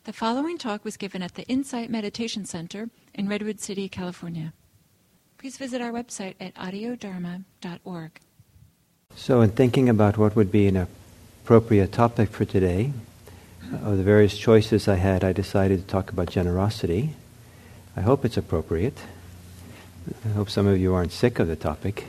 The following talk was given at the Insight Meditation Center in Redwood City, California. Please visit our website at audiodharma.org. So in thinking about what would be an appropriate topic for today, of the various choices I had, I decided to talk about generosity. I hope it's appropriate. I hope some of you aren't sick of the topic.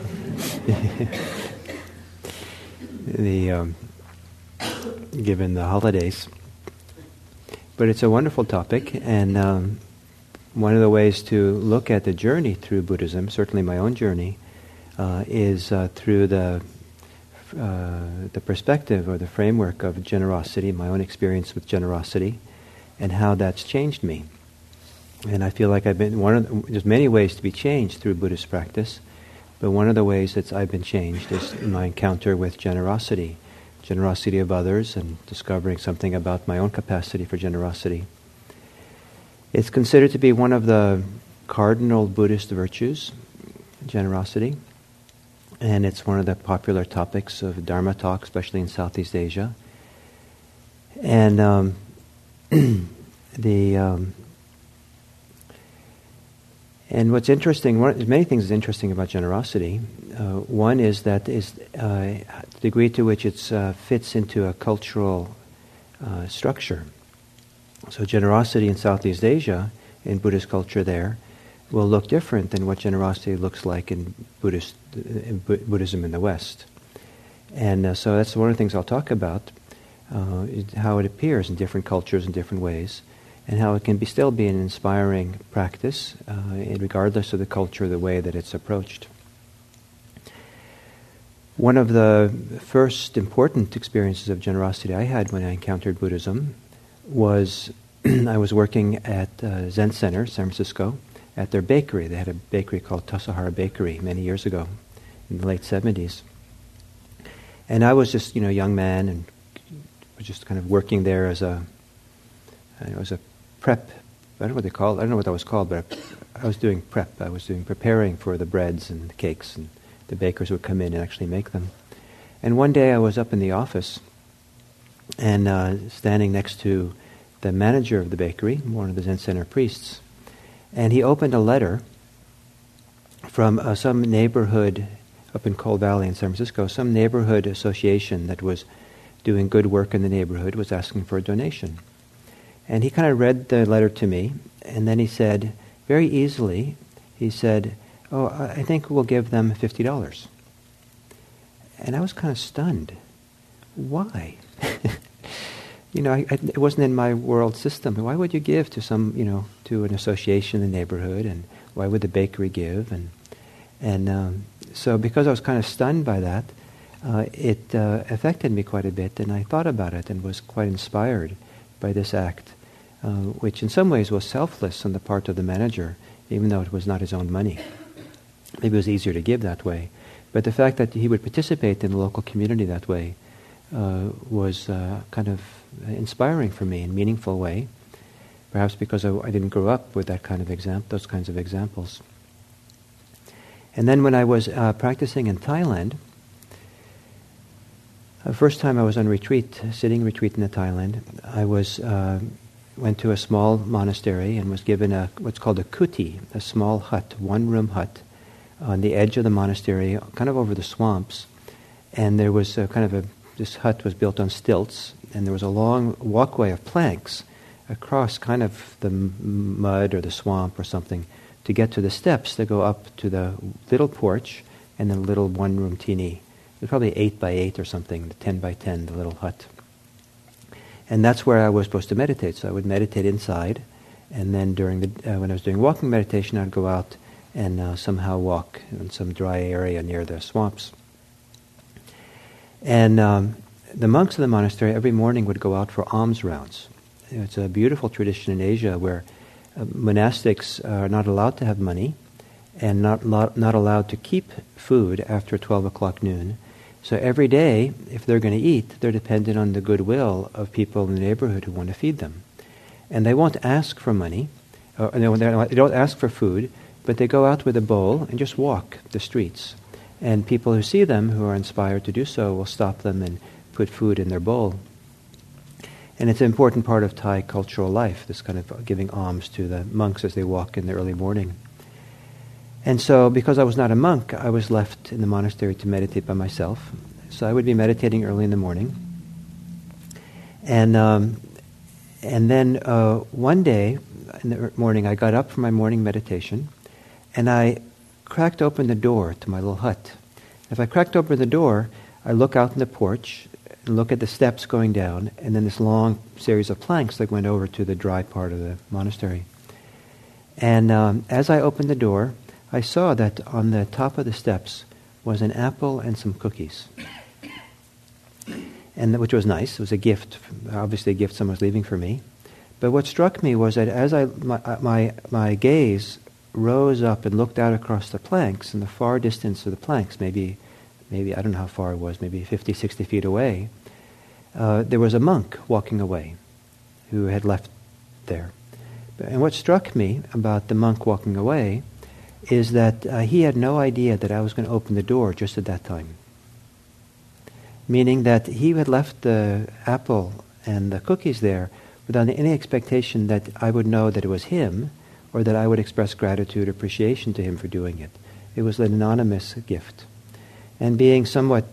Given the holidays. But it's a wonderful topic, and one of the ways to look at the journey through Buddhism, certainly my own journey, is through the perspective or the framework of generosity, my own experience with generosity, and how that's changed me. And I feel like there's many ways to be changed through Buddhist practice, but one of the ways that I've been changed is in my encounter with generosity of others, and discovering something about my own capacity for generosity. It's considered to be one of the cardinal Buddhist virtues, generosity, and it's one of the popular topics of Dharma talk, especially in Southeast Asia. And and what's interesting, many things is interesting about generosity. One is that the degree to which it fits into a cultural structure. So generosity in Southeast Asia, in Buddhist culture there, will look different than what generosity looks like in Buddhism in the West. And so that's one of the things I'll talk about, how it appears in different cultures in different ways, and how it can still be an inspiring practice, regardless of the culture, the way that it's approached. One of the first important experiences of generosity I had when I encountered Buddhism was I was working at Zen Center, San Francisco, at their bakery. They had a bakery called Tassajara Bakery many years ago, in the late 70s. And I was just, a young man, and was just kind of working there as a prep. I don't know what they call it. I don't know what that was called, but I was doing prep. I was preparing for the breads and the cakes, and the bakers would come in and actually make them. And one day I was up in the office and standing next to the manager of the bakery, one of the Zen Center priests, and he opened a letter from some neighborhood up in Coal Valley in San Francisco, some neighborhood association that was doing good work in the neighborhood, was asking for a donation. And he kind of read the letter to me, and then he said, very easily, he said, "Oh, I think we'll give them $50. And I was kind of stunned. Why? It wasn't in my world system. Why would you give to to an association in the neighborhood, and why would the bakery give? So because I was kind of stunned by that, it affected me quite a bit, and I thought about it and was quite inspired by this act, which in some ways was selfless on the part of the manager, even though it was not his own money. Maybe it was easier to give that way. But the fact that he would participate in the local community that way was kind of inspiring for me in a meaningful way, perhaps because I didn't grow up with those kinds of examples. And then when I was practicing in Thailand, the first time I was on retreat, sitting retreat in Thailand, I went to a small monastery and was given what's called a kuti, a small hut, one-room hut, on the edge of the monastery, kind of over the swamps. And there was this hut was built on stilts, and there was a long walkway of planks across kind of the mud or the swamp or something to get to the steps that go up to the little porch and the little one-room teeny. It was probably 8 by 8 or something, 10 by 10, the little hut. And that's where I was supposed to meditate. So I would meditate inside, and then when I was doing walking meditation, I'd go out and somehow walk in some dry area near the swamps. And the monks of the monastery every morning would go out for alms rounds. It's a beautiful tradition in Asia where monastics are not allowed to have money and not allowed to keep food after 12 o'clock noon. So every day, if they're going to eat, they're dependent on the goodwill of people in the neighborhood who want to feed them. And they won't ask for money, they don't ask for food, but they go out with a bowl and just walk the streets. And people who see them, who are inspired to do so, will stop them and put food in their bowl. And it's an important part of Thai cultural life, this kind of giving alms to the monks as they walk in the early morning. And so, because I was not a monk, I was left in the monastery to meditate by myself. So I would be meditating early in the morning. And then one day in the morning, I got up from my morning meditation, and I cracked open the door to my little hut. If I cracked open the door, I look out on the porch and look at the steps going down, and then this long series of planks that went over to the dry part of the monastery. And as I opened the door, I saw that on the top of the steps was an apple and some cookies, and which was nice. It was a gift, obviously a gift someone was leaving for me. But what struck me was that as my gaze rose up and looked out across the planks, in the far distance of the planks, maybe I don't know how far it was, maybe 50, 60 feet away, there was a monk walking away who had left there. And what struck me about the monk walking away is that he had no idea that I was going to open the door just at that time. Meaning that he had left the apple and the cookies there without any expectation that I would know that it was him, or that I would express gratitude or appreciation to him for doing it. It was an anonymous gift. And being somewhat,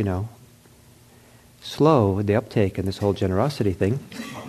slow with the uptake in this whole generosity thing,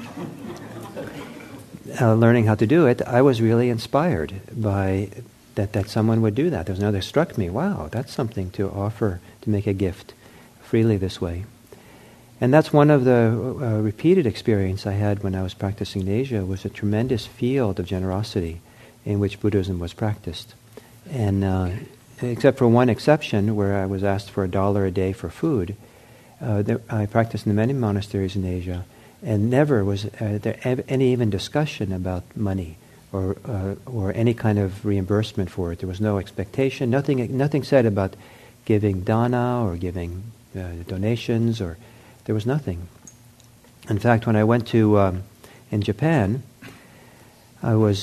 learning how to do it, I was really inspired by that someone would do that. There was another struck me, wow, that's something to offer, to make a gift freely this way. And that's one of the repeated experience I had when I was practicing in Asia, was a tremendous field of generosity in which Buddhism was practiced. And except for one exception, where I was asked for $1 a day for food, I practiced in many monasteries in Asia, and never was there any even discussion about money or any kind of reimbursement for it. There was no expectation, nothing said about giving dana or giving donations, or there was nothing. In fact, when I went to in Japan, I went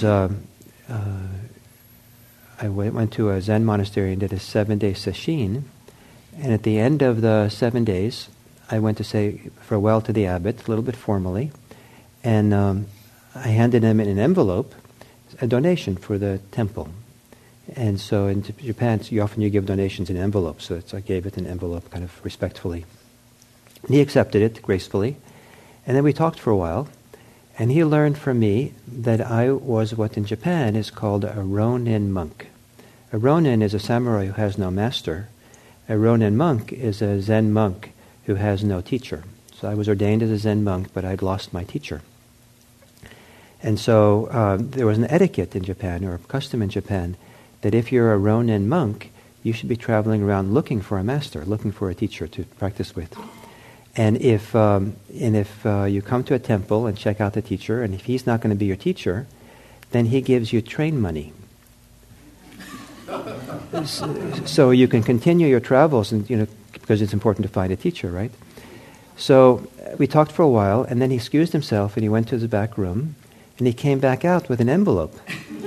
to a Zen monastery and did a 7-day sesshin, and at the end of the 7 days, I went to say farewell to the abbot, a little bit formally, and I handed him in an envelope a donation for the temple. And so in Japan, you give donations in envelopes, so I gave it in an envelope kind of respectfully. And he accepted it gracefully, and then we talked for a while, and he learned from me that I was what in Japan is called a ronin monk. A ronin is a samurai who has no master. A ronin monk is a Zen monk who has no teacher. So I was ordained as a Zen monk, but I'd lost my teacher. And so there was an etiquette in Japan, or a custom in Japan, that if you're a ronin monk, you should be traveling around looking for a master, looking for a teacher to practice with. And if you come to a temple and check out the teacher, and if he's not going to be your teacher, then he gives you train money. So you can continue your travels, and because it's important to find a teacher, right? So we talked for a while, and then he excused himself, and he went to the back room, and he came back out with an envelope.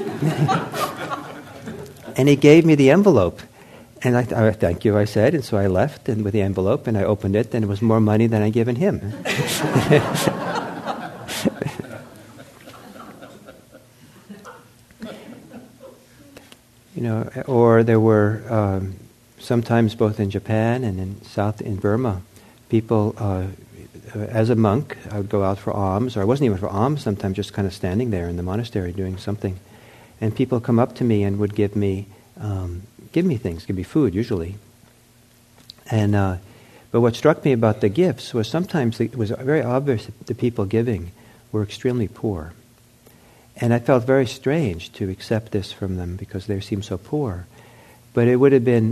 And he gave me the envelope. And I thank you, I said, and so I left and with the envelope, and I opened it, and it was more money than I'd given him. Or there were sometimes both in Japan and in Burma, people, as a monk, I would go out for alms, or I wasn't even for alms, sometimes just kind of standing there in the monastery doing something. And people come up to me and would give me things, give me food usually. And but what struck me about the gifts was sometimes it was very obvious that the people giving were extremely poor. And I felt very strange to accept this from them because they seemed so poor. But it would have been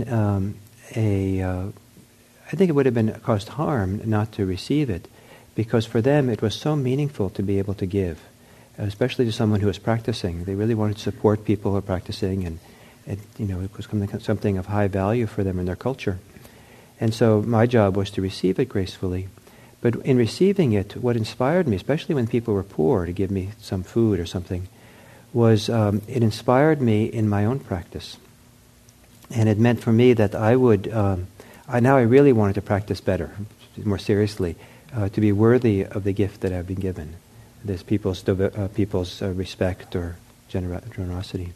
I think it would have been caused harm not to receive it, because for them it was so meaningful to be able to give, especially to someone who was practicing. They really wanted to support people who are practicing, and it was something of high value for them in their culture. And so my job was to receive it gracefully. But in receiving it, what inspired me, especially when people were poor, to give me some food or something, was it inspired me in my own practice. And it meant for me that I would, now I really wanted to practice better, more seriously, to be worthy of the gift that I've been given, this people's respect or generosity.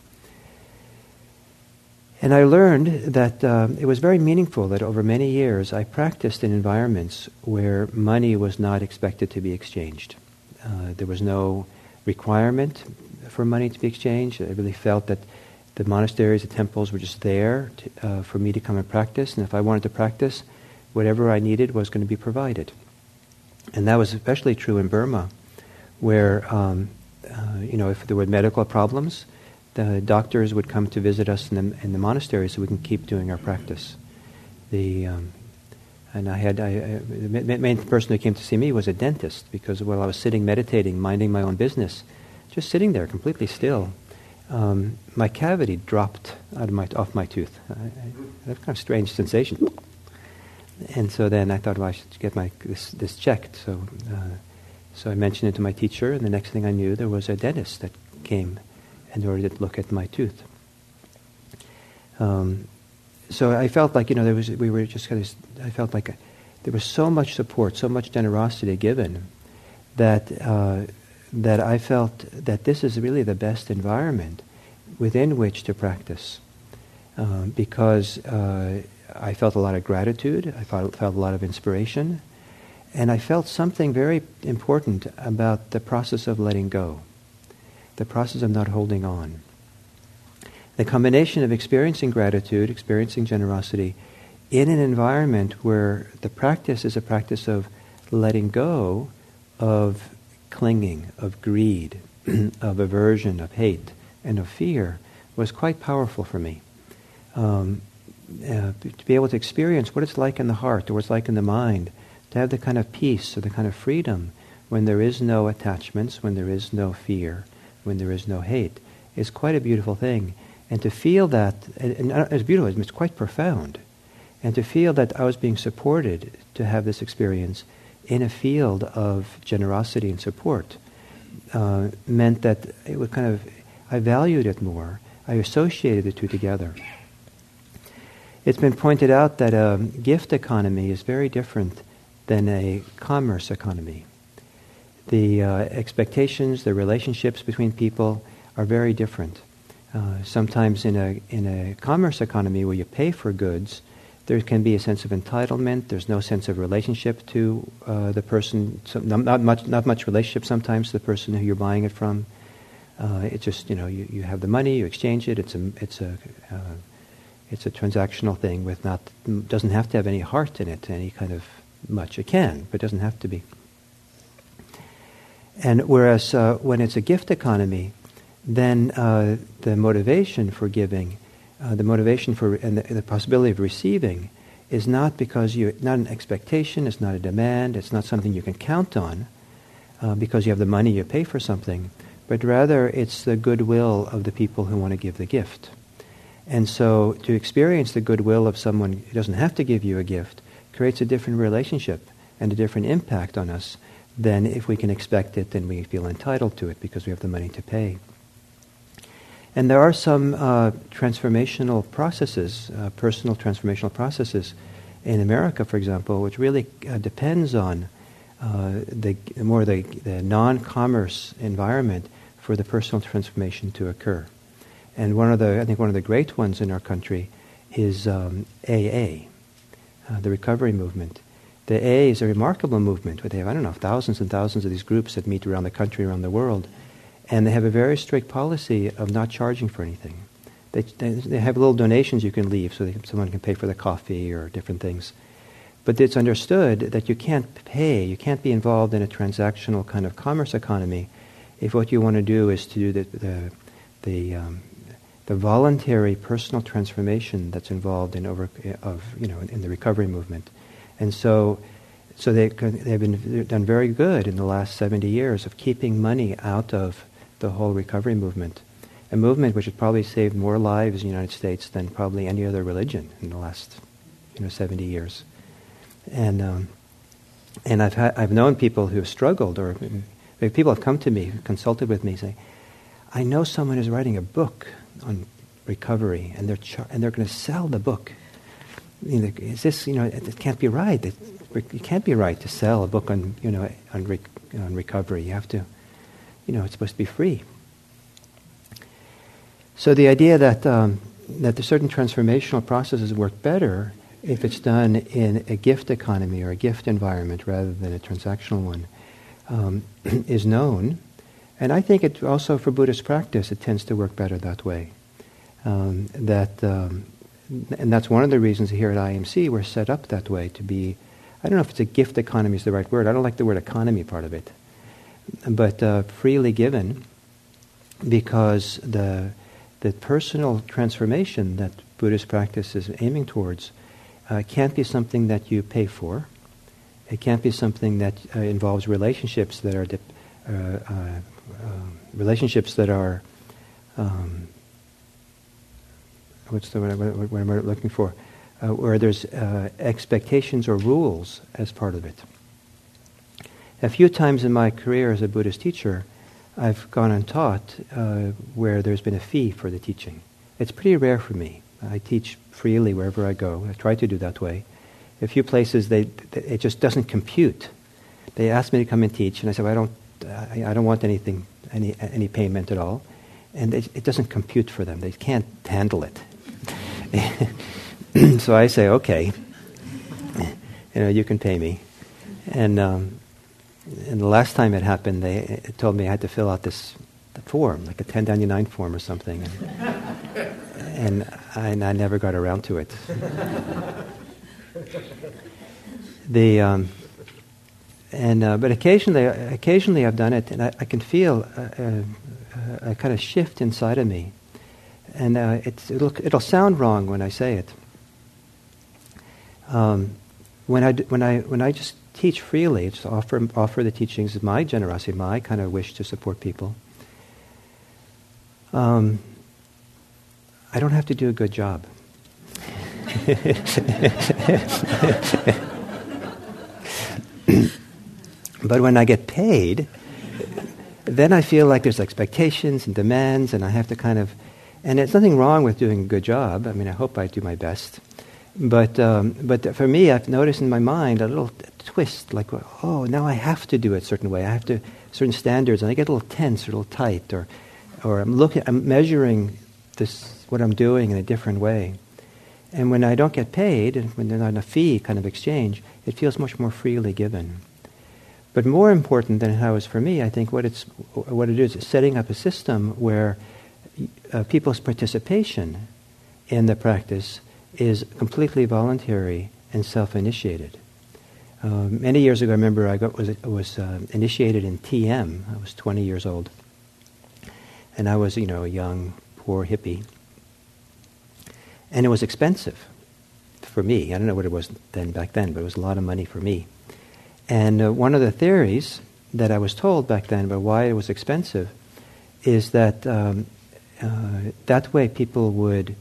And I learned that it was very meaningful that over many years I practiced in environments where money was not expected to be exchanged. There was no requirement for money to be exchanged. I really felt that the monasteries, the temples were just there for me to come and practice, and if I wanted to practice, whatever I needed was going to be provided. And that was especially true in Burma, where, if there were medical problems, the doctors would come to visit us in the monastery so we can keep doing our practice. The main person who came to see me was a dentist, because while I was sitting meditating, minding my own business, just sitting there completely still, my cavity dropped off my tooth. I had a kind of strange sensation. And so then I thought, well, I should get this checked. So I mentioned it to my teacher, and the next thing I knew, there was a dentist that came in order to look at my tooth. So I felt like, I felt like there was so much support, so much generosity given, that I felt that this is really the best environment within which to practice, because I felt a lot of gratitude, I felt a lot of inspiration, and I felt something very important about the process of letting go, the process of not holding on. The combination of experiencing gratitude, experiencing generosity, in an environment where the practice is a practice of letting go of clinging, of greed, of aversion, of hate, and of fear, was quite powerful for me. To be able to experience what it's like in the heart, or what it's like in the mind, to have the kind of peace or the kind of freedom when there is no attachments, when there is no fear, when there is no hate, is quite a beautiful thing. And to feel that, and it's beautiful, it's quite profound, and to feel that I was being supported to have this experience in a field of generosity and support meant that it would I valued it more. I associated the two together. It's been pointed out that a gift economy is very different than a commerce economy. The expectations, the relationships between people are very different. Sometimes in a commerce economy where you pay for goods, there can be a sense of entitlement. There's no sense of relationship to the person. Not much relationship sometimes to the person who you're buying it from. It's just you have the money, you exchange it. It's a transactional thing doesn't have to have any heart in it, any kind of much. It can, but it doesn't have to be. And whereas when it's a gift economy, then the motivation for giving, the motivation for and the possibility of receiving, is not because not an expectation, it's not a demand, it's not something you can count on because you have the money, you pay for something, but rather it's the goodwill of the people who want to give the gift. And so to experience the goodwill of someone who doesn't have to give you a gift creates a different relationship and a different impact on us than if we can expect it and we feel entitled to it because we have the money to pay. And there are some transformational processes, personal transformational processes in America, for example, which really depends on the non-commerce environment for the personal transformation to occur. And I think one of the great ones in our country is AA, the recovery movement. The AA is a remarkable movement. They have, thousands and thousands of these groups that meet around the country, around the world. And they have a very strict policy of not charging for anything. They have little donations you can leave so someone can pay for the coffee or different things. But it's understood that you can't be involved in a transactional kind of commerce economy if what you want to do is to do the voluntary personal transformation that's involved in the recovery movement. And so they've done very good in the last 70 years of keeping money out of the whole recovery movement, a movement which has probably saved more lives in the United States than probably any other religion in the last 70 years. And I've known people who have struggled, or people have come to me, consulted with me, saying, "I know someone who's writing a book on recovery, and they're going to sell the book." is this, it can't be right. It can't be right to sell a book on recovery. You have to, it's supposed to be free. So the idea that the certain transformational processes work better if it's done in a gift economy or a gift environment rather than a transactional one is known. And I think it also, for Buddhist practice, it tends to work better that way. And that's one of the reasons here at IMC we're set up that way to be, I don't know if it's a gift economy is the right word. I don't like the word economy part of it. But freely given, because the personal transformation that Buddhist practice is aiming towards can't be something that you pay for. It can't be something that involves relationships that are what's the word what am I looking for? Where there's expectations or rules as part of it. A few times in my career as a Buddhist teacher, I've gone and taught where there's been a fee for the teaching. It's pretty rare for me. I teach freely wherever I go. I try to do that way. A few places, it just doesn't compute. They ask me to come and teach, and I say, well, I don't want anything, any payment at all. And it doesn't compute for them. They can't handle it. So I say, okay, you can pay me. And the last time it happened, they told me I had to fill out the form, like a 1099 form or something. And I never got around to it. But occasionally I've done it, and I can feel a kind of shift inside of me. And it'll sound wrong when I say it. When I just teach freely, just offer the teachings of my generosity, my kind of wish to support people, I don't have to do a good job. But when I get paid, then I feel like there's expectations and demands, and I have to kind of, and there's nothing wrong with doing a good job. I mean, I hope I do my best. But for me, I've noticed in my mind a little twist, like, oh, now I have to do it a certain way. I have to, certain standards, and I get a little tense, or a little tight, or I'm measuring what I'm doing in a different way. And when I don't get paid, and when there's not a fee kind of exchange, it feels much more freely given. But more important than how it's for me, I think what it is setting up a system where people's participation in the practice is completely voluntary and self-initiated. Many years ago, I remember I was initiated in TM. I was 20 years old, and I was, a young, poor hippie, and it was expensive for me. I don't know what it was back then, but it was a lot of money for me. And one of the theories that I was told back then about why it was expensive is that that way people would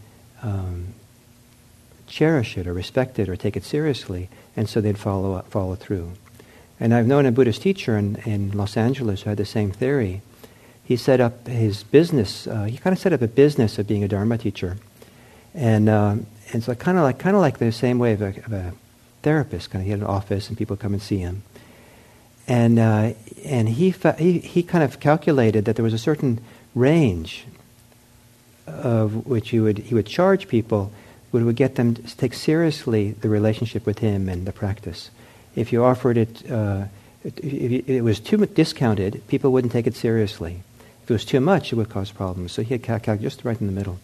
cherish it or respect it or take it seriously, and so they'd follow through. And I've known a Buddhist teacher in Los Angeles who had the same theory. He set up his business. He kind of set up a business of being a Dharma teacher, and so kind of like the same way of a therapist. He had an office and people come and see him, and he kind of calculated that there was a certain range of which he would charge people, but would get them to take seriously the relationship with him and the practice. If you offered it, if it was too discounted, people wouldn't take it seriously. If it was too much, it would cause problems. So he had calculated just right in the middle.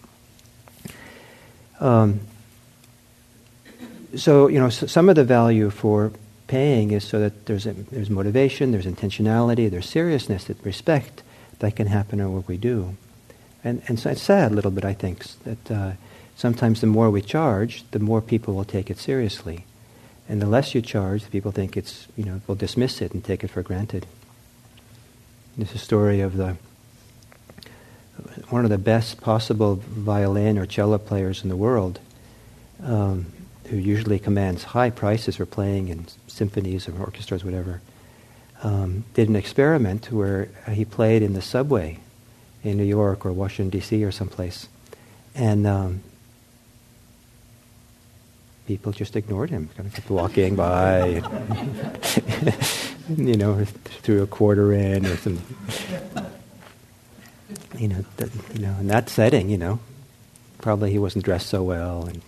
So some of the value for paying is so that there's motivation, there's intentionality, there's seriousness, there's respect that can happen in what we do. And so it's sad a little bit, I think, that sometimes the more we charge, the more people will take it seriously. And the less you charge, the people think it's, will dismiss it and take it for granted. There's a story of one of the best possible violin or cello players in the world, who usually commands high prices for playing in symphonies or orchestras, whatever, did an experiment where he played in the subway in New York or Washington, D.C. or someplace. And people just ignored him, kind of kept walking by, threw a quarter in or some, in that setting, probably he wasn't dressed so well. And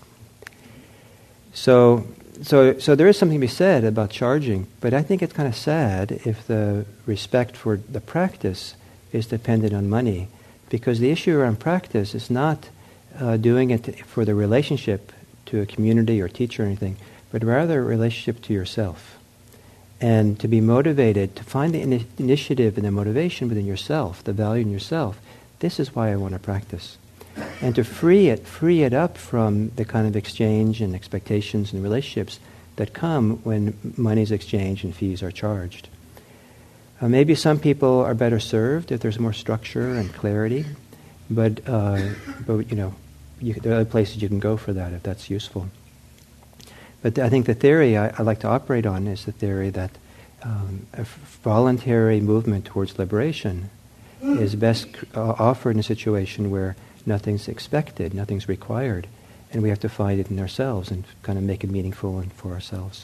so there is something to be said about charging, but I think it's kind of sad if the respect for the practice is dependent on money, because the issue around practice is not doing it for the relationship to a community or teacher or anything, but rather a relationship to yourself. And to be motivated, to find the initiative and the motivation within yourself, the value in yourself, this is why I want to practice. And to free it up from the kind of exchange and expectations and relationships that come when money is exchanged and fees are charged. Maybe some people are better served if there's more structure and clarity, but there are other places you can go for that if that's useful. But I think the theory I like to operate on is the theory that a voluntary movement towards liberation is best offered in a situation where nothing's expected, nothing's required, and we have to find it in ourselves and kind of make it meaningful and for ourselves.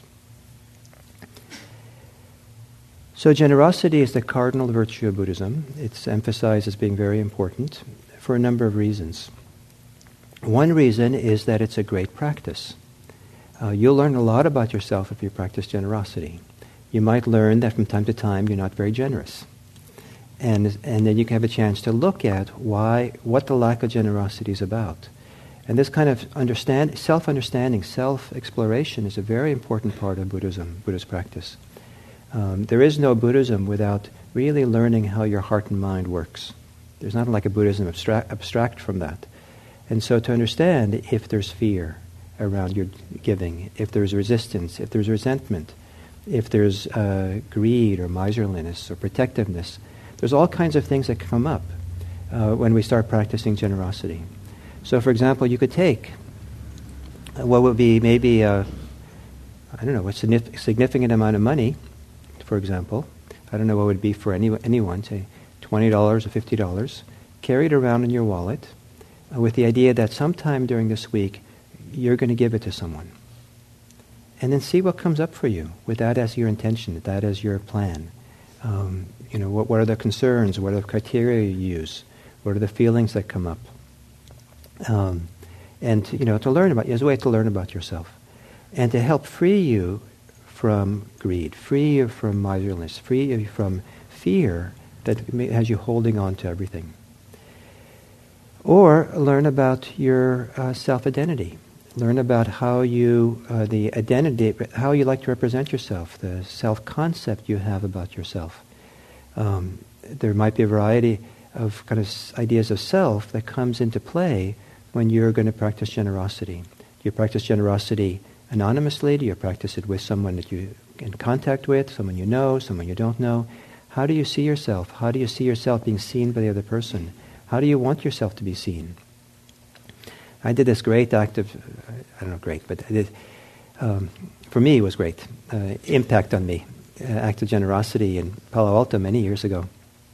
So generosity is the cardinal virtue of Buddhism. It's emphasized as being very important for a number of reasons. One reason is that it's a great practice. You'll learn a lot about yourself if you practice generosity. You might learn that from time to time you're not very generous. And then you can have a chance to look at what the lack of generosity is about. And this kind of self-understanding, self-exploration is a very important part of Buddhism, Buddhist practice. There is no Buddhism without really learning how your heart and mind works. There's not like a Buddhism abstract from that. And so to understand if there's fear around your giving, if there's resistance, if there's resentment, if there's greed or miserliness or protectiveness, there's all kinds of things that come up when we start practicing generosity. So for example, you could take what would be maybe a significant amount of money, for example. I don't know what would be for anyone, say $20 or $50, carry it around in your wallet with the idea that sometime during this week you're going to give it to someone. And then see what comes up for you with that as your intention, with that as your plan. What are the concerns? What are the criteria you use? What are the feelings that come up? And to learn about, as a way to learn about yourself. And to help free you from greed, free you from miserliness, free you from fear that has you holding on to everything. Or learn about your self-identity. Learn about how the identity, how you like to represent yourself, the self-concept you have about yourself. There might be a variety of kind of ideas of self that comes into play when you're going to practice generosity. Do you practice generosity anonymously? Do you practice it with someone that you're in contact with, someone you know, someone you don't know? How do you see yourself? How do you see yourself being seen by the other person? How do you want yourself to be seen? I did this great act of, for me it was great, impact on me, act of generosity in Palo Alto many years ago.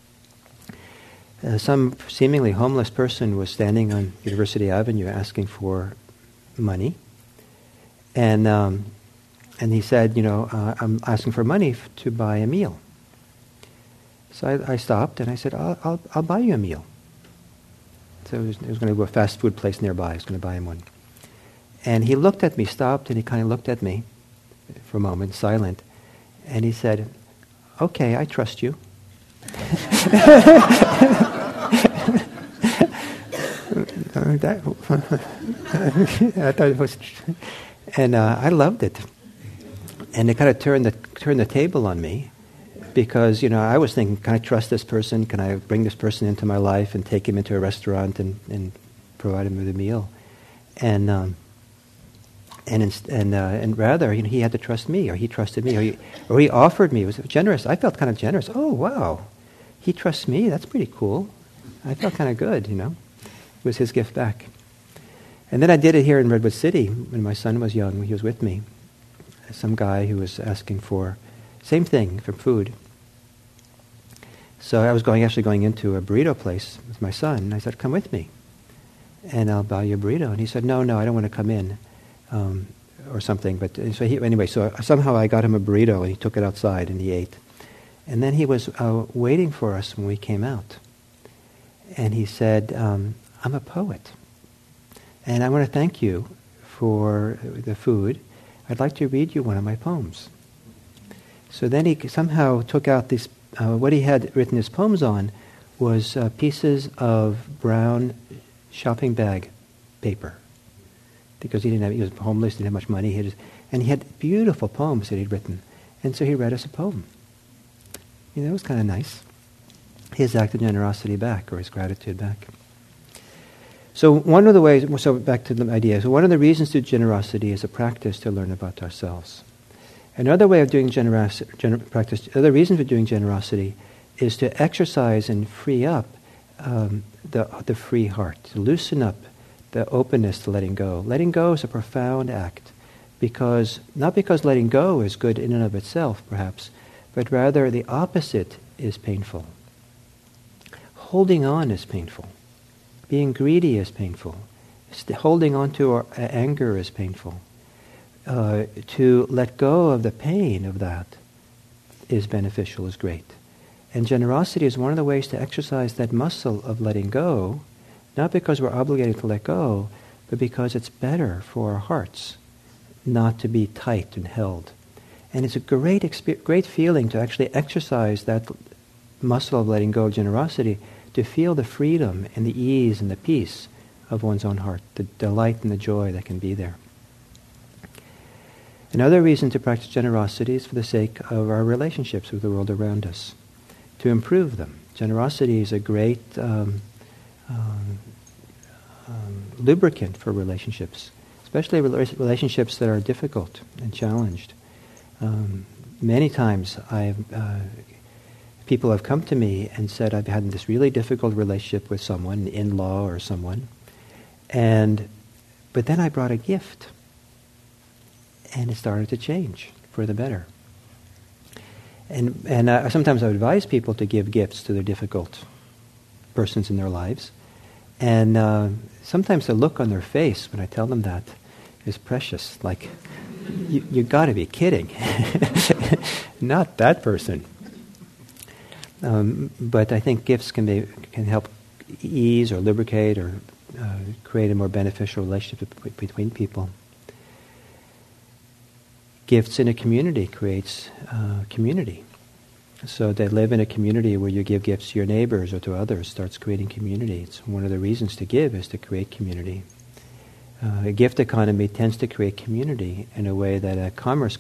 Some seemingly homeless person was standing on University Avenue asking for money. And he said, I'm asking for money to buy a meal. So I stopped and I said, I'll buy you a meal. So he was going to go to a fast food place nearby. I was going to buy him one. And he looked at me, stopped, and he kind of looked at me for a moment, silent. And he said, okay, I trust you. I thought it was, and I loved it. And it kind of turned the table on me, because I was thinking, can I trust this person? Can I bring this person into my life and take him into a restaurant and provide him with a meal? And rather, he had to trust me, or he trusted me, or he offered me. It was generous. I felt kind of generous. Oh wow, he trusts me. That's pretty cool. I felt kind of good. It was his gift back. And then I did it here in Redwood City when my son was young. He was with me. Some guy who was asking for same thing, for food. So I was actually going into a burrito place with my son, and I said, come with me, and I'll buy you a burrito. And he said, no, I don't want to come in. or something. But so somehow I got him a burrito, and he took it outside and he ate. And then he was waiting for us when we came out. And he said, I'm a poet. And I want to thank you for the food. I'd like to read you one of my poems. So then he somehow took out these, what he had written his poems on was pieces of brown shopping bag paper. Because he was homeless, didn't have much money. And he had beautiful poems that he'd written. And so he read us a poem. It was kind of nice. His act of generosity back, or his gratitude back. So one of the ways, so back to the idea, so one of the reasons to generosity is a practice to learn about ourselves. Another way of doing other reason for doing generosity is to exercise and free up the free heart, to loosen up the openness to letting go. Letting go is a profound act, not because letting go is good in and of itself, perhaps, but rather the opposite is painful. Holding on is painful. Being greedy is painful. Holding on to our anger is painful. To let go of the pain of that is beneficial, is great. And generosity is one of the ways to exercise that muscle of letting go, not because we're obligated to let go, but because it's better for our hearts not to be tight and held. And it's a great feeling to actually exercise that muscle of letting go of generosity, to feel the freedom and the ease and the peace of one's own heart, the delight and the joy that can be there. Another reason to practice generosity is for the sake of our relationships with the world around us, to improve them. Generosity is a great lubricant for relationships, especially relationships that are difficult and challenged. Many times people have come to me and said, I've had this really difficult relationship with someone, an in-law or someone, but then I brought a gift, and it started to change for the better. And sometimes I would advise people to give gifts to their difficult persons in their lives, and sometimes the look on their face when I tell them that is precious, like, you got to be kidding. Not that person. But I think gifts can help ease or lubricate or create a more beneficial relationship between people. Gifts in a community creates community. So they live in a community where you give gifts to your neighbors or to others, starts creating community. It's one of the reasons to give is to create community. A gift economy tends to create community in a way that a commerce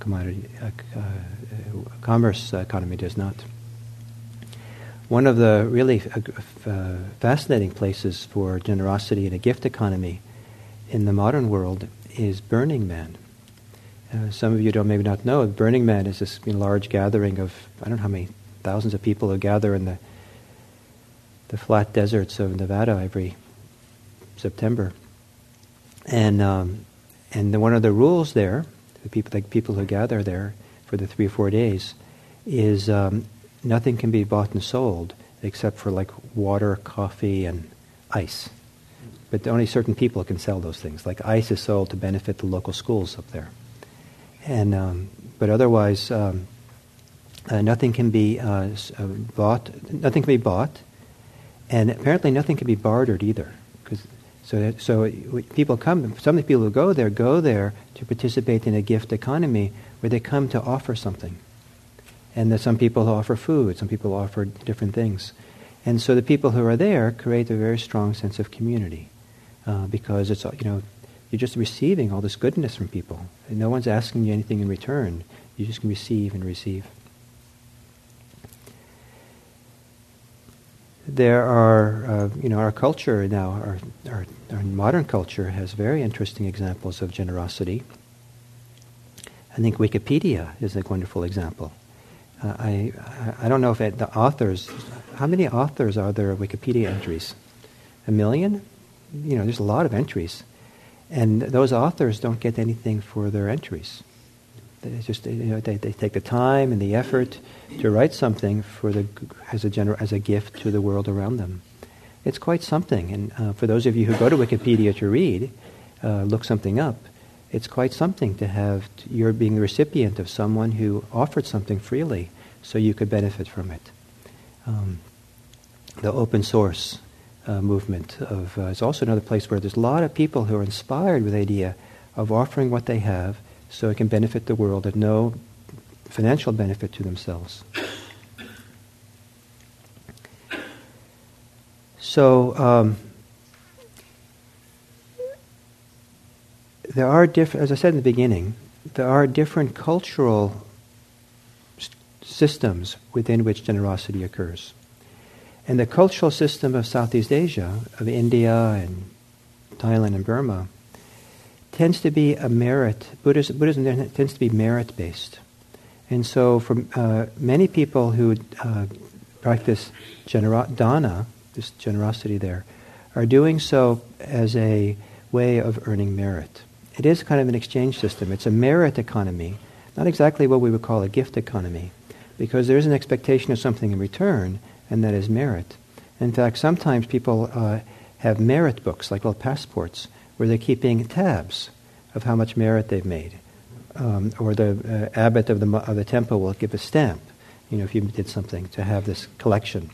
economy does not. One of the really fascinating places for generosity in a gift economy in the modern world is Burning Man. Some of you maybe not know, Burning Man is this large gathering of, I don't know how many thousands of people who gather in the flat deserts of Nevada every September. And one of the rules there, the people who gather there for the 3 or 4 days, is nothing can be bought and sold except for like water, coffee, and ice. But only certain people can sell those things. Like ice is sold to benefit the local schools up there. And but otherwise, nothing can be bought. Nothing can be bought, and apparently nothing can be bartered either. So people come. Some of the people who go there to participate in a gift economy where they come to offer something. And there's some people who offer food, some people offer different things. And so the people who are there create a very strong sense of community because it's, you're just receiving all this goodness from people. And no one's asking you anything in return. You just can receive and receive. There are, our culture now, our modern culture has very interesting examples of generosity. I think Wikipedia is a wonderful example. I don't know if the authors, how many authors are there of Wikipedia entries? 1 million? There's a lot of entries. And those authors don't get anything for their entries. They just, they take the time and the effort to write something as a gift to the world around them. It's quite something. And for those of you who go to Wikipedia to read, look something up, it's quite something to have, you're being the recipient of someone who offered something freely so you could benefit from it. The open source movement is also another place where there's a lot of people who are inspired with the idea of offering what they have so it can benefit the world at no financial benefit to themselves. So there are different, as I said in the beginning, there are different cultural systems within which generosity occurs. And the cultural system of Southeast Asia, of India and Thailand and Burma, tends to be a merit, Buddhism tends to be merit-based. And so for many people who practice dana, this generosity there, are doing so as a way of earning merit. It is kind of an exchange system. It's a merit economy, not exactly what we would call a gift economy, because there is an expectation of something in return, and that is merit. In fact, sometimes people have merit books, like little passports, where they're keeping tabs of how much merit they've made. Or the abbot of the temple will give a stamp, if you did something, to have this collection.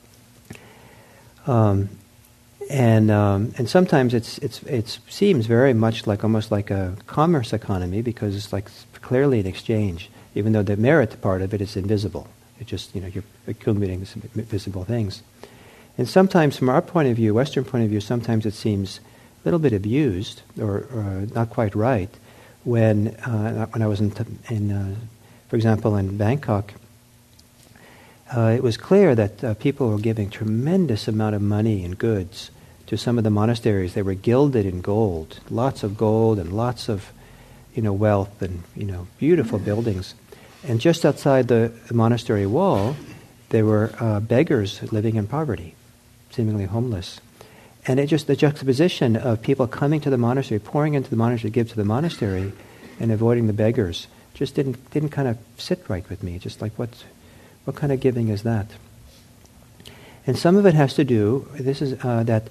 And sometimes it seems very much like almost like a commerce economy, because it's like clearly an exchange, even though the merit part of it is invisible. It just, you're accumulating some visible things. And sometimes, from our point of view, Western point of view, sometimes it seems a little bit abused or not quite right. When I was for example, in Bangkok, it was clear that people were giving tremendous amount of money and goods to some of the monasteries. They were gilded in gold, lots of gold and lots of, wealth and, beautiful buildings. And just outside the monastery wall, there were beggars living in poverty, seemingly homeless. And it just, the juxtaposition of people coming to the monastery, pouring into the monastery to give to the monastery, and avoiding the beggars, just didn't kind of sit right with me. Just like, what kind of giving is that? And some of it has to do, this is that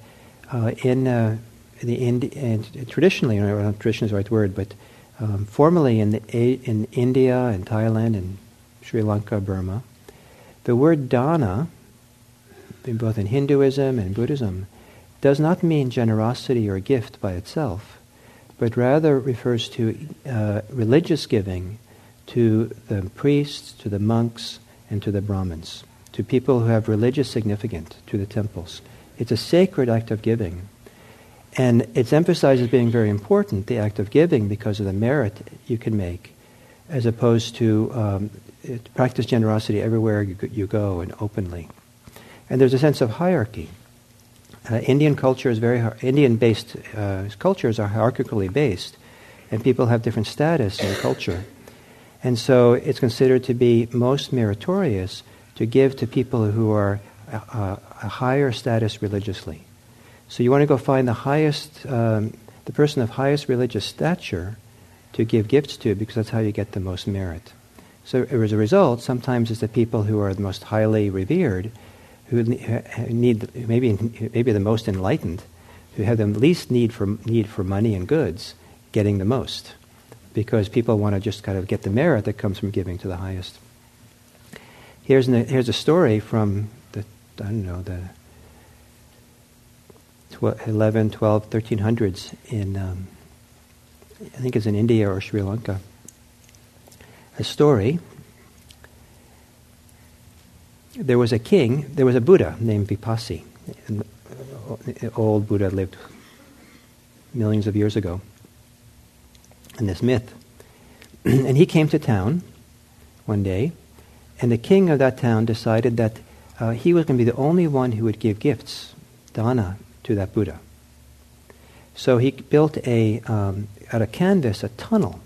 traditionally, not tradition is the right word, but formally in India and Thailand and Sri Lanka, Burma, the word dana, both in Hinduism and Buddhism, does not mean generosity or gift by itself, but rather refers to religious giving to the priests, to the monks, and to the Brahmins, to people who have religious significance, to the temples. It's a sacred act of giving. And it's emphasized as being very important, the act of giving, because of the merit you can make, as opposed to practice generosity everywhere you go and openly. And there's a sense of hierarchy. Indian culture is Indian-based cultures are hierarchically based, and people have different status in culture. And so it's considered to be most meritorious to give to people who are a higher status religiously. So you want to go find the person of highest religious stature to give gifts to, because that's how you get the most merit. So as a result, sometimes it's the people who are the most highly revered, who need maybe the most enlightened, who have the least need for money and goods, getting the most, because people want to just kind of get the merit that comes from giving to the highest. Here's a story from the 11, 12, 1300s in I think it's in India or Sri Lanka. A story. There was a Buddha named Vipassi. An old Buddha lived millions of years ago in this myth. And he came to town one day, and the king of that town decided that he was going to be the only one who would give gifts, dana, to that Buddha. So he built out of canvas, a tunnel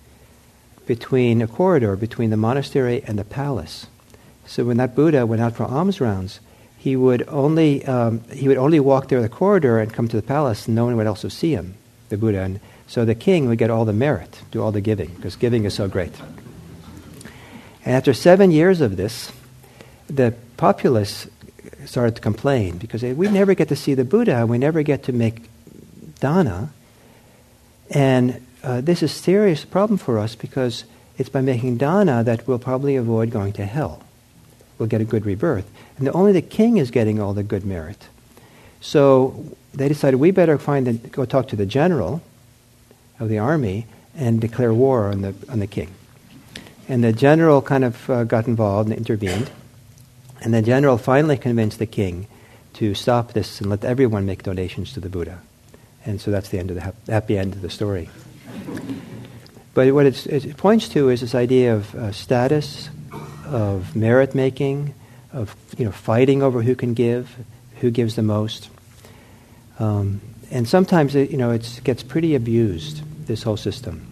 a corridor between the monastery and the palace. So when that Buddha went out for alms rounds, he would only walk there the corridor and come to the palace, and no one else would see him, the Buddha. And so the king would get all the merit, do all the giving, because giving is so great. And after 7 years of this, the populace started to complain, because we never get to see the Buddha, we never get to make dana. And this is a serious problem for us because it's by making dana that we'll probably avoid going to hell. We'll get a good rebirth. And only the king is getting all the good merit. So they decided we better go talk to the general of the army and declare war on the king. And the general kind of got involved and intervened. And the general finally convinced the king to stop this and let everyone make donations to the Buddha. And so that's the end of the happy end of the story. But what it points to is this idea of status, of merit making, of fighting over who can give, who gives the most. And sometimes it gets pretty abused, this whole system.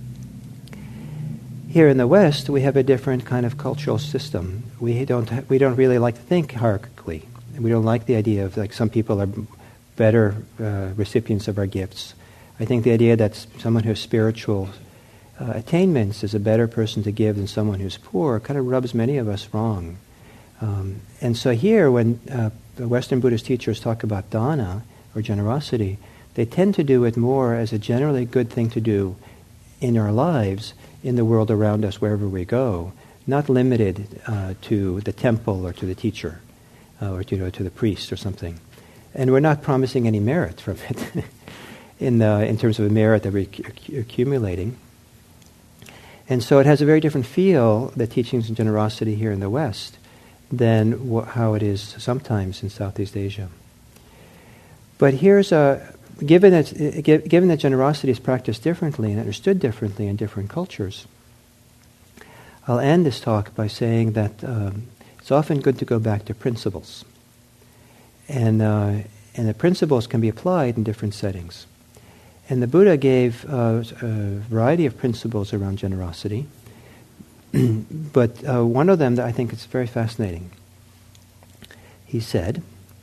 Here in the West, we have a different kind of cultural system. We don't really like to think hierarchically. We don't like the idea of like some people are better recipients of our gifts. I think the idea that someone who has spiritual attainments is a better person to give than someone who's poor kind of rubs many of us wrong. And so here, when the Western Buddhist teachers talk about dana, or generosity, they tend to do it more as a generally good thing to do in our lives, in the world around us, wherever we go, not limited to the temple or to the teacher or to the priest or something. And we're not promising any merit from it in terms of a merit that we're accumulating. And so it has a very different feel, the teachings of generosity here in the West, than how it is sometimes in Southeast Asia. But here's given that generosity is practiced differently and understood differently in different cultures, I'll end this talk by saying that it's often good to go back to principles. And the principles can be applied in different settings. And the Buddha gave a variety of principles around generosity, but one of them that I think is very fascinating. He said,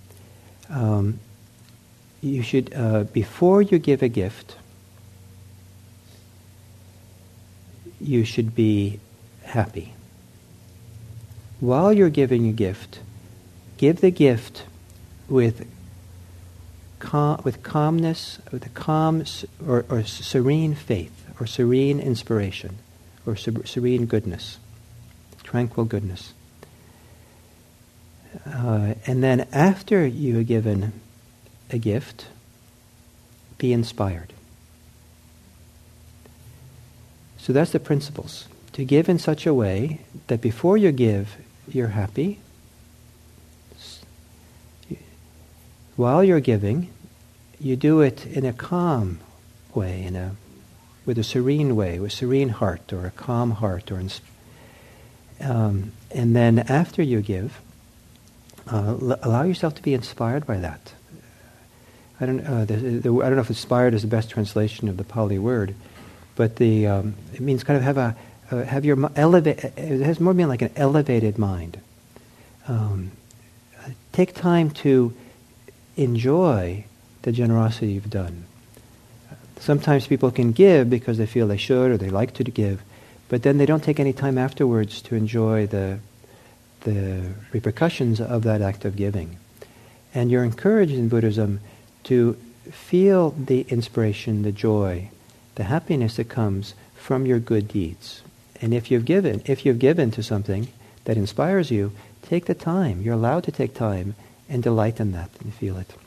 you should, before you give a gift, you should be happy. While you're giving a gift, give the gift with calmness, with a calm or serene faith, or serene inspiration, or serene goodness, tranquil goodness. And then after you have given a gift, be inspired. So that's the principles. To give in such a way that before you give, you're happy. While you're giving, you do it in a calm way, with a serene way, with a serene heart, or a calm heart, and then after you give, allow yourself to be inspired by that. I don't know if inspired is the best translation of the Pali word, but it means kind of have your elevate. It has more meaning like an elevated mind. Take time to enjoy the generosity you've done. Sometimes people can give because they feel they should or they like to give, but then they don't take any time afterwards to enjoy the repercussions of that act of giving. And you're encouraged in Buddhism to feel the inspiration, the joy, the happiness that comes from your good deeds. And if you've given to something that inspires you, take the time. You're allowed to take time and delight in that and feel it.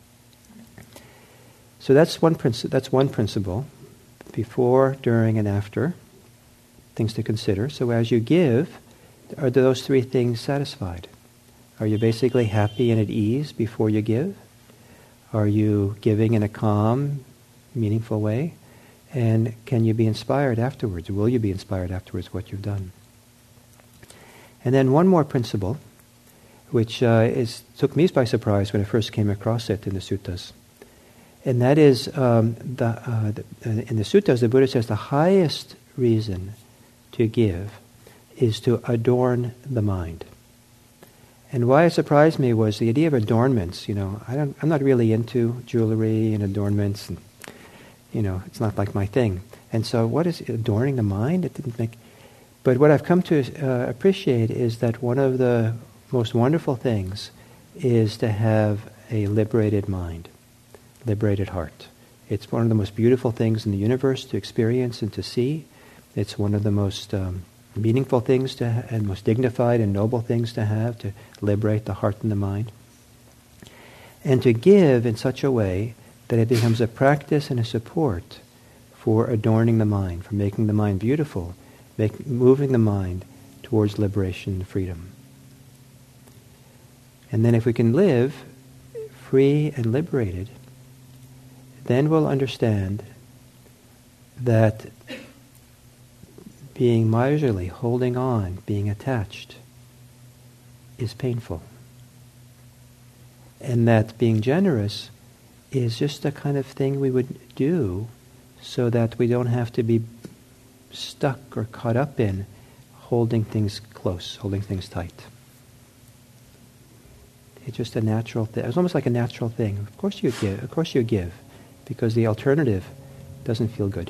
So that's one principle. Before, during, and after. Things to consider. So as you give, are those three things satisfied? Are you basically happy and at ease before you give? Are you giving in a calm, meaningful way? And can you be inspired afterwards? Will you be inspired afterwards what you've done? And then one more principle, which took me by surprise when I first came across it in the suttas. And that is, in the suttas, the Buddha says the highest reason to give is to adorn the mind. And why it surprised me was the idea of adornments. I'm not really into jewelry and adornments, and it's not like my thing. And so, what is adorning the mind? It didn't make. But what I've come to appreciate is that one of the most wonderful things is to have a liberated mind, liberated heart, It's one of the most beautiful things in the universe to experience and to see. It's one of the most meaningful things and most dignified and noble things to have, to liberate the heart and the mind. And to give in such a way that it becomes a practice and a support for adorning the mind, for making the mind beautiful, moving the mind towards liberation and freedom. And then if we can live free and liberated, then we'll understand that being miserly, holding on, being attached, is painful. And that being generous is just a kind of thing we would do so that we don't have to be stuck or caught up in holding things close, holding things tight. It's just a natural thing. It's almost like a natural thing. Of course you give, because the alternative doesn't feel good.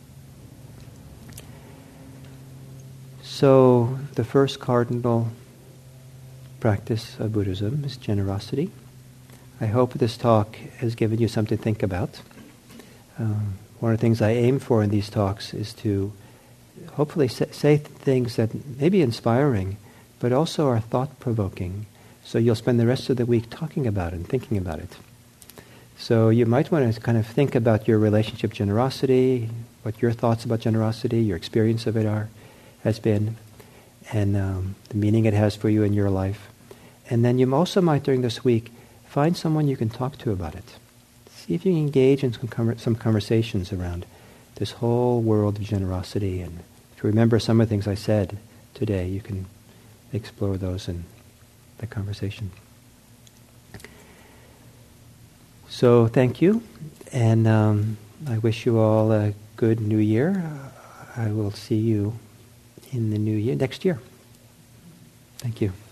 So the first cardinal practice of Buddhism is generosity. I hope this talk has given you something to think about. One of the things I aim for in these talks is to hopefully say things that may be inspiring, but also are thought-provoking. So you'll spend the rest of the week talking about it and thinking about it. So you might want to kind of think about your relationship to generosity, what your thoughts about generosity, your experience of it has been, and the meaning it has for you in your life. And then you also might, during this week, find someone you can talk to about it. See if you can engage in some conversations around this whole world of generosity. And if you remember some of the things I said today, you can explore those in the conversation. So thank you, and I wish you all a good new year. I will see you in the new year, next year. Thank you.